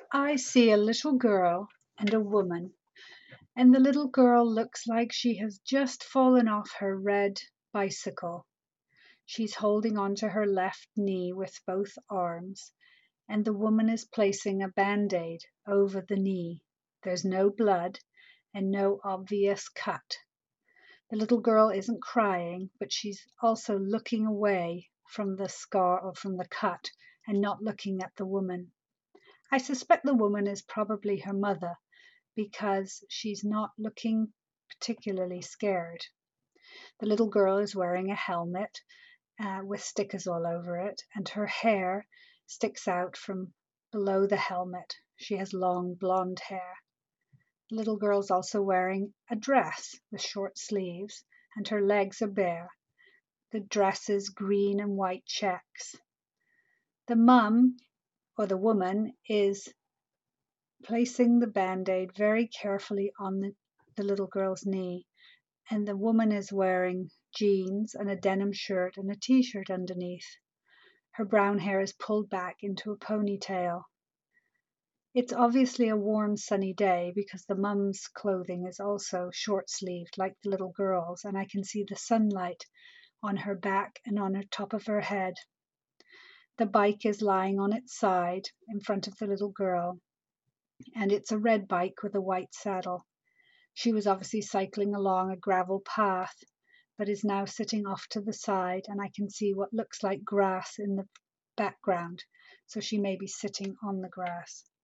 I see a little girl and a woman, and the little girl looks like she has just fallen off her red bicycle. She's holding onto her left knee with both arms, and the woman is placing a band aid over the knee. There's no blood and no obvious cut. The little girl isn't crying, but she's also looking away from the scar or from the cut and not looking at the woman. I suspect the woman is probably her mother because she's not looking particularly scared. The little girl is wearing a helmet with stickers all over it, and her hair sticks out from below the helmet. She has long blonde hair. The little girl's also wearing a dress with short sleeves, and her legs are bare. The dress is green and white checks. The mum or the woman is placing the band aid very carefully on the little girl's knee, and the woman is wearing jeans and a denim shirt and a t shirt underneath. Her brown hair is pulled back into a ponytail. It's obviously a warm, sunny day because the mum's clothing is also short sleeved like the little girl's, and I can see the sunlight on her back and on the top of her head. The bike is lying on its side in front of the little girl, and it's a red bike with a white saddle. She was obviously cycling along a gravel path, but is now sitting off to the side, and I can see what looks like grass in the background. So she may be sitting on the grass.